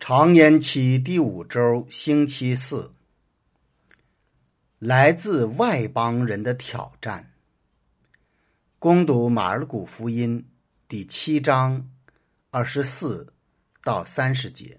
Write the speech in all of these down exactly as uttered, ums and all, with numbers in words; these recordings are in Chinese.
常年期第五周星期四，来自外邦人的挑战。攻读马尔谷福音第七章二十四到三十节。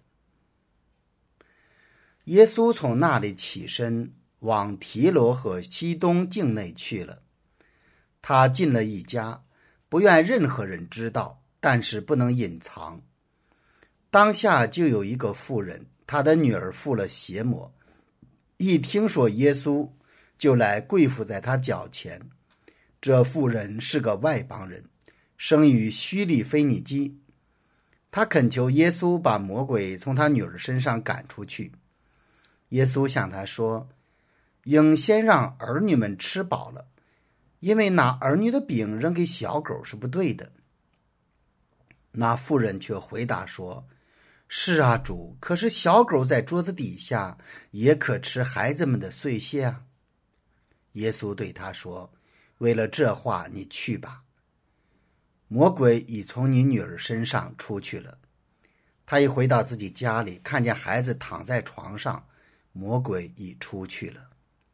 耶稣从那里起身，往提罗和西东境内去了。他进了一家，不愿任何人知道，但是不能隐藏。当下就有一个妇人，她的女儿附了邪魔，一听说耶稣，就来跪伏在他脚前。这妇人是个外邦人，生于虚利腓尼基。他恳求耶稣把魔鬼从他女儿身上赶出去。耶稣向他说，应先让儿女们吃饱了，因为拿儿女的饼扔给小狗是不对的。那妇人却回答说，是啊，主，可是小狗在桌子底下也可吃孩子们的碎屑啊。耶稣对他说，为了这话你去吧，魔鬼已从你女儿身上出去了。他一回到自己家里，看见孩子躺在床上，魔鬼已出去了。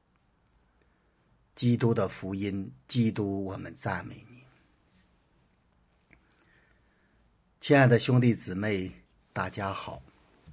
基督的福音，基督，我们赞美你。亲爱的兄弟姊妹，大家好。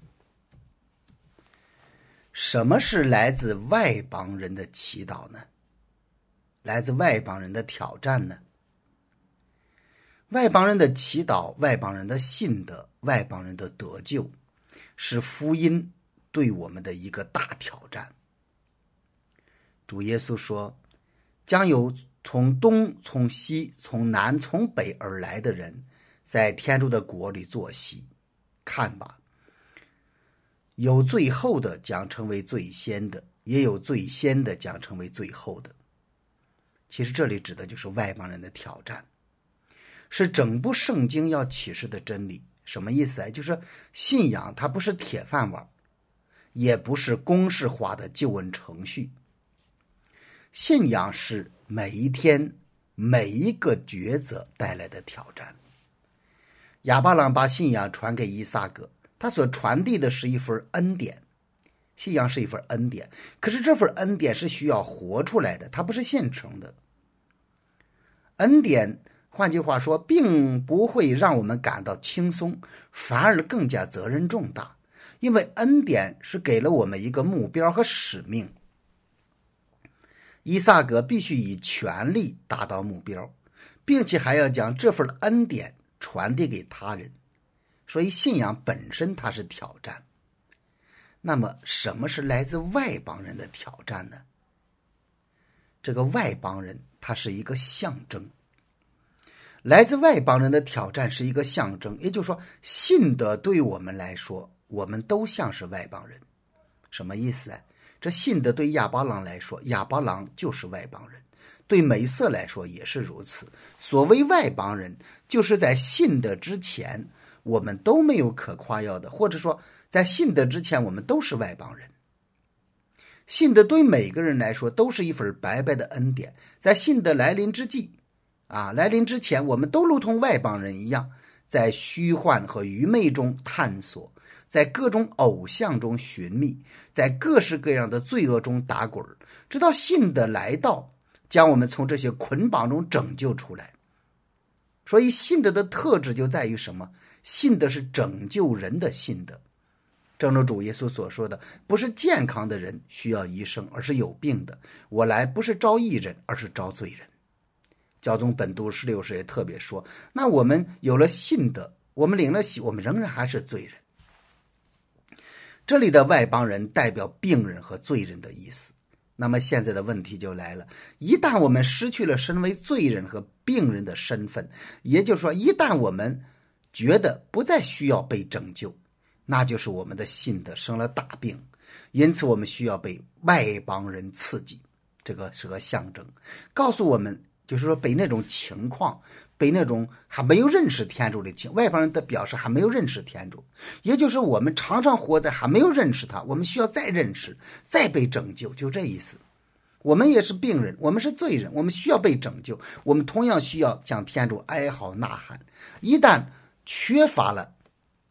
什么是来自外邦人的祈祷呢？来自外邦人的挑战呢？外邦人的祈祷，外邦人的信德，外邦人的得救，是福音对我们的一个大挑战。主耶稣说，将有从东从西从南从北而来的人，在天主的国里坐席。看吧，有最后的将成为最先的，也有最先的将成为最后的。其实这里指的就是外邦人的挑战，是整部圣经要启示的真理。什么意思啊？就是信仰它不是铁饭碗，也不是公式化的救恩程序。信仰是每一天每一个抉择带来的挑战。亚巴郎把信仰传给以撒格，他所传递的是一份恩典。信仰是一份恩典，可是这份恩典是需要活出来的，它不是现成的。恩典，换句话说，并不会让我们感到轻松，反而更加责任重大，因为恩典是给了我们一个目标和使命。以撒格必须以全力达到目标，并且还要将这份恩典传递给他人，所以信仰本身它是挑战。那么什么是来自外邦人的挑战呢？这个外邦人它是一个象征，来自外邦人的挑战是一个象征，也就是说信德对我们来说，我们都像是外邦人。什么意思啊？这信德对亚巴郎来说，亚巴郎就是外邦人，对美色来说也是如此。所谓外邦人，就是在信德之前我们都没有可夸耀的，或者说在信德之前我们都是外邦人。信德对每个人来说都是一份白白的恩典，在信德来临之际啊，来临之前我们都如同外邦人一样，在虚幻和愚昧中探索，在各种偶像中寻觅，在各式各样的罪恶中打滚，直到信德来到，将我们从这些捆绑中拯救出来。所以信德的特质就在于什么？信德是拯救人的信德。正如主耶稣所说的，不是健康的人需要医生，而是有病的。我来不是招义人，而是招罪人。教宗本笃十六世也特别说，那我们有了信德，我们领了洗，我们仍然还是罪人。这里的外邦人代表病人和罪人的意思。那么现在的问题就来了，一旦我们失去了身为罪人和病人的身份，也就是说一旦我们觉得不再需要被拯救，那就是我们的信德生了大病，因此我们需要被外邦人刺激。这个是个象征，告诉我们就是说被那种情况，被那种还没有认识天主的情，外邦人的表示还没有认识天主，也就是我们常常活在还没有认识他，我们需要再认识，再被拯救，就这意思。我们也是病人，我们是罪人，我们需要被拯救，我们同样需要向天主哀嚎呐喊。一旦缺乏了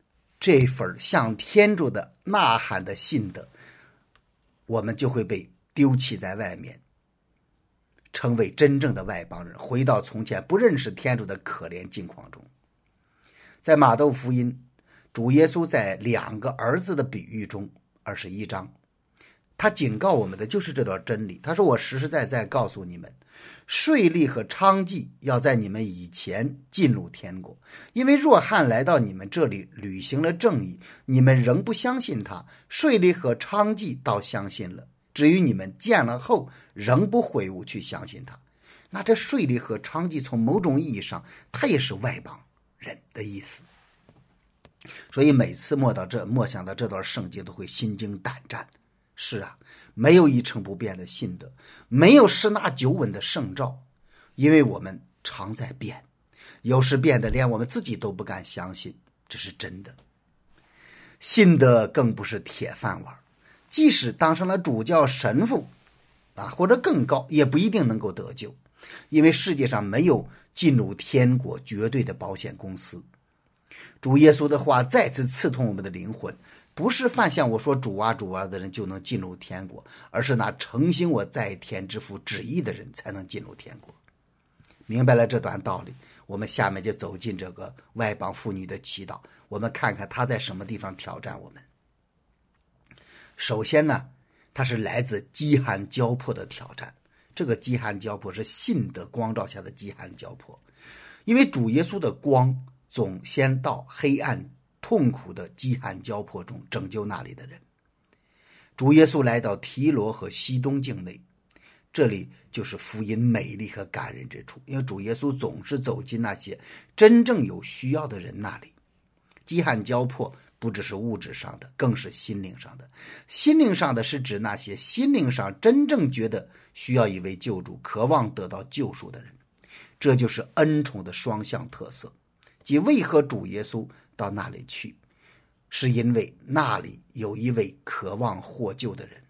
这份向天主的呐喊的信德，我们就会被丢弃在外面，成为真正的外邦人，回到从前不认识天主的可怜境况中。在马窦福音，主耶稣在两个儿子的比喻中，二十一章，他警告我们的就是这段真理。他说，我实实在在告诉你们，税吏和娼妓要在你们以前进入天国，因为若翰来到你们这里履行了正义，你们仍不相信他；税吏和娼妓倒相信了，至于你们见了后仍不悔悟去相信他。那这税吏和娼妓从某种意义上，他也是外邦人的意思。所以每次默到这默想到这段圣经，都会心惊胆战。是啊，没有一成不变的信德，没有十拿九稳的圣召，因为我们常在变，有时变得连我们自己都不敢相信，这是真的。信德更不是铁饭碗，即使当上了主教、神父啊，或者更高，也不一定能够得救，因为世界上没有进入天国绝对的保险公司。主耶稣的话再次刺痛我们的灵魂，不是犯向我说主啊主啊的人就能进入天国，而是那承行我在天之父旨意的人才能进入天国。明白了这段道理，我们下面就走进这个外邦妇女的祈祷，我们看看她在什么地方挑战我们。首先呢，它是来自饥寒交迫的挑战。这个饥寒交迫是信德光照下的饥寒交迫，因为主耶稣的光总先到黑暗痛苦的饥寒交迫中拯救那里的人。主耶稣来到提罗和西东境内，这里就是福音美丽和感人之处，因为主耶稣总是走进那些真正有需要的人那里。饥寒交迫不只是物质上的，更是心灵上的。心灵上的是指那些心灵上真正觉得需要一位救主，渴望得到救赎的人。这就是恩宠的双向特色，即为何主耶稣到那里去，是因为那里有一位渴望获救的人。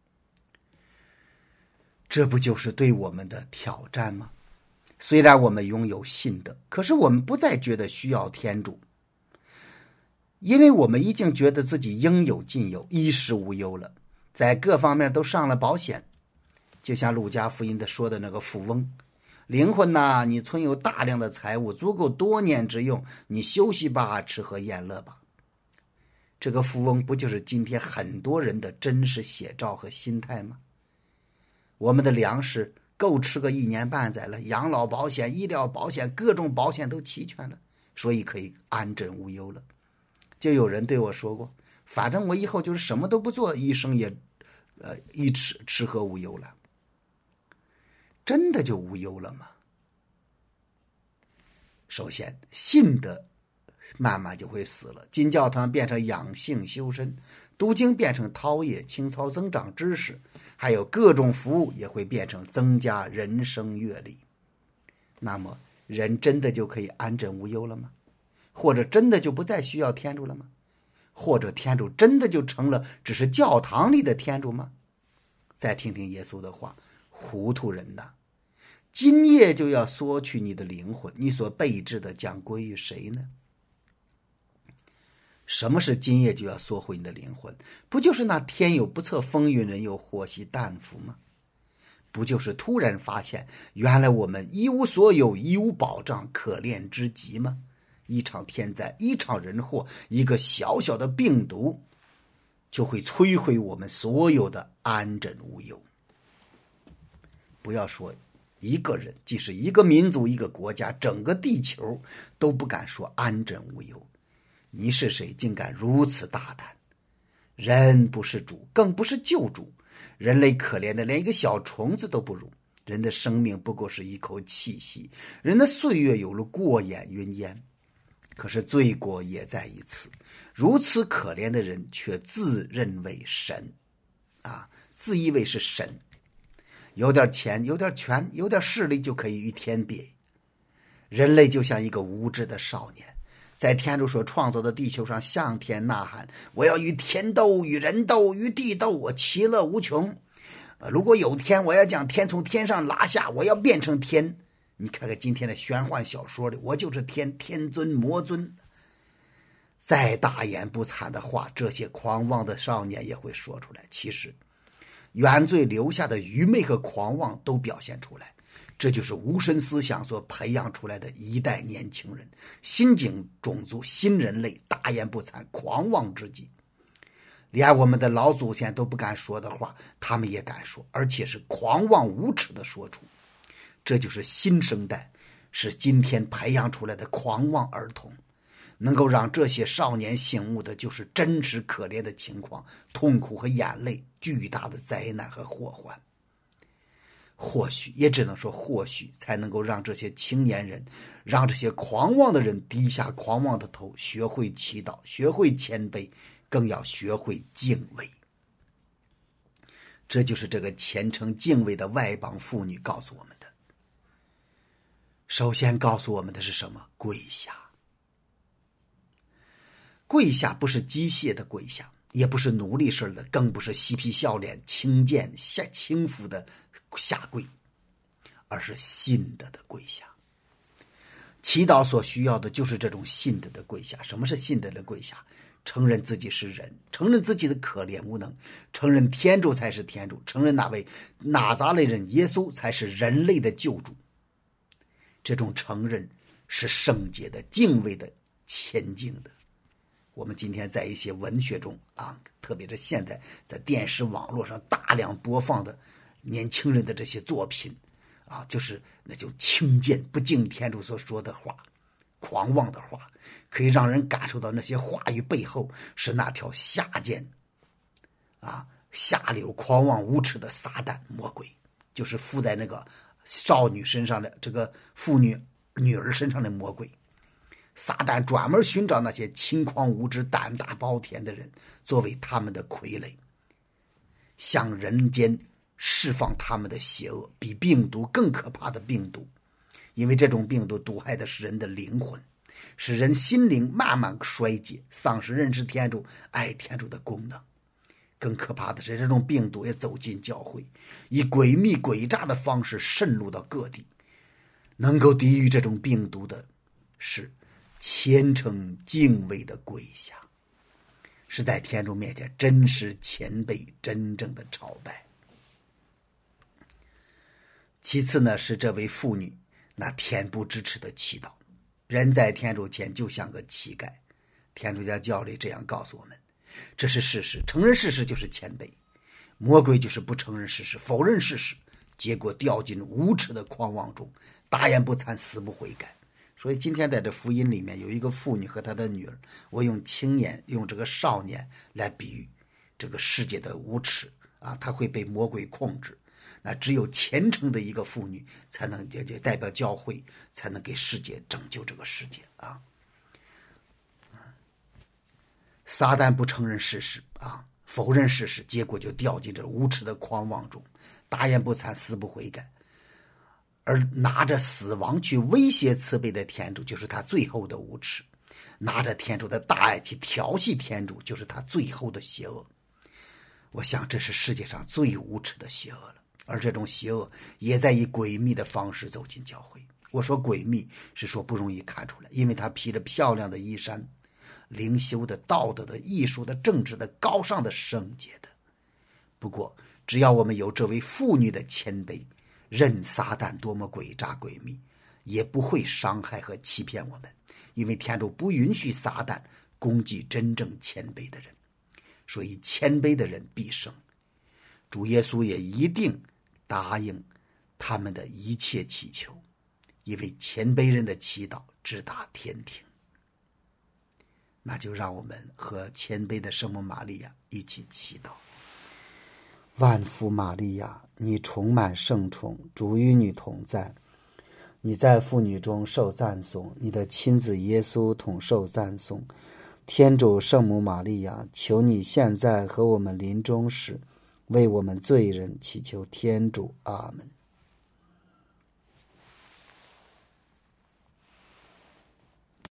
这不就是对我们的挑战吗？虽然我们拥有信德，可是我们不再觉得需要天主，因为我们已经觉得自己应有尽有，衣食无忧了，在各方面都上了保险。就像路加福音的说的那个富翁，灵魂呐，你存有大量的财物，足够多年之用，你休息吧，吃喝宴乐吧。这个富翁不就是今天很多人的真实写照和心态吗？我们的粮食够吃个一年半载了，养老保险、医疗保险，各种保险都齐全了，所以可以安枕无忧了。就有人对我说过，反正我以后就是什么都不做，一生也呃一吃吃喝无忧了。真的就无忧了吗？首先，信德慢慢就会死了，进教堂变成养性修身，读经变成陶冶情操增长知识，还有各种服务也会变成增加人生阅历。那么人真的就可以安枕无忧了吗？或者真的就不再需要天主了吗？或者天主真的就成了只是教堂里的天主吗？再听听耶稣的话，糊涂人呐，今夜就要索取你的灵魂，你所备置的将归于谁呢？什么是今夜就要索回你的灵魂？不就是那天有不测风云，人有祸兮旦福吗？不就是突然发现原来我们一无所有，一无保障，可怜之极吗？一场天灾，一场人祸，一个小小的病毒就会摧毁我们所有的安枕无忧。不要说一个人，即使一个民族、一个国家，整个地球都不敢说安枕无忧。你是谁，竟敢如此大胆？人不是主，更不是救主，人类可怜的连一个小虫子都不如，人的生命不过是一口气息，人的岁月有了过眼云烟。可是罪过也在于此，如此可怜的人却自认为神啊，自以为是神，有点钱，有点权，有点势力就可以与天比。人类就像一个无知的少年，在天主所创造的地球上向天呐喊，我要与天斗，与人斗，与地斗，我其乐无穷。呃，如果有天，我要将天从天上拉下，我要变成天。你看看今天的玄幻小说里，我就是天，天尊魔尊。 再大言不惭的话，这些狂妄的少年也会说出来。其实原罪留下的愚昧和狂妄都表现出来，这就是无神思想所培养出来的一代年轻人，新种种族新人类，大言不惭狂妄之极，连我们的老祖先都不敢说的话他们也敢说，而且是狂妄无耻的说出。这就是新生代，是今天培养出来的狂妄儿童。能够让这些少年醒悟的就是真实可怜的情况，痛苦和眼泪，巨大的灾难和祸患。或许也只能说或许才能够让这些青年人，让这些狂妄的人低下狂妄的头，学会祈祷，学会谦卑，更要学会敬畏。这就是这个虔诚敬畏的外邦妇女告诉我们的。首先告诉我们的是什么？跪下。跪下不是机械的跪下，也不是奴隶式的，更不是嬉皮笑脸轻贱下轻浮的下跪，而是信德的跪下。祈祷所需要的就是这种信德的跪下。什么是信德的跪下？承认自己是人，承认自己的可怜无能，承认天主才是天主，承认那位拿撒勒人耶稣才是人类的救主。这种承认是圣洁的、敬畏的、虔敬的。我们今天在一些文学中啊，特别是现在在电视网络上大量播放的年轻人的这些作品啊，就是那种轻贱不敬天主所说的话，狂妄的话，可以让人感受到那些话语背后是那条下贱啊下流狂妄无耻的撒旦魔鬼，就是附在那个少女身上的这个妇女女儿身上的魔鬼。撒旦专门寻找那些轻狂无知、胆大包天的人，作为他们的傀儡，向人间释放他们的邪恶，比病毒更可怕的病毒。因为这种病毒毒害的是人的灵魂，使人心灵慢慢衰竭，丧失认识天主、爱天主的功能。更可怕的是，这种病毒也走进教会，以诡秘诡诈的方式渗入到各地。能够抵御这种病毒的是虔诚敬畏的跪下，是在天主面前真实谦卑，真正的朝拜。其次呢，是这位妇女那恬不知耻的祈祷。人在天主前就像个乞丐，天主教教理这样告诉我们，这是事实。承认事实就是谦卑，魔鬼就是不承认事实，否认事实，结果掉进无耻的狂妄中，大言不惭，死不悔改。所以今天在这福音里面有一个妇女和她的女儿，我用青年用这个少年来比喻这个世界的无耻啊，她会被魔鬼控制。那只有虔诚的一个妇女才能也也代表教会，才能给世界拯救这个世界啊。撒旦不承认事实啊，否认事实，结果就掉进这无耻的狂妄中，大言不惭，死不悔改。而拿着死亡去威胁慈悲的天主，就是他最后的无耻；拿着天主的大爱去调戏天主，就是他最后的邪恶。我想这是世界上最无耻的邪恶了，而这种邪恶也在以诡秘的方式走进教会。我说诡秘是说不容易看出来，因为他披着漂亮的衣衫，灵修的、道德的、艺术的、政治的、高尚的、圣洁的。不过只要我们有这位妇女的谦卑，任撒旦多么诡诈诡秘，也不会伤害和欺骗我们，因为天主不允许撒旦攻击真正谦卑的人，所以谦卑的人必胜。主耶稣也一定答应他们的一切祈求，因为谦卑人的祈祷直达天庭。那就让我们和谦卑的圣母玛利亚一起祈祷。万福玛利亚，你充满圣宠，主与你同在，你在妇女中受赞颂，你的亲子耶稣同受赞颂。天主圣母玛利亚，求你现在和我们临终时为我们罪人祈求天主。阿们。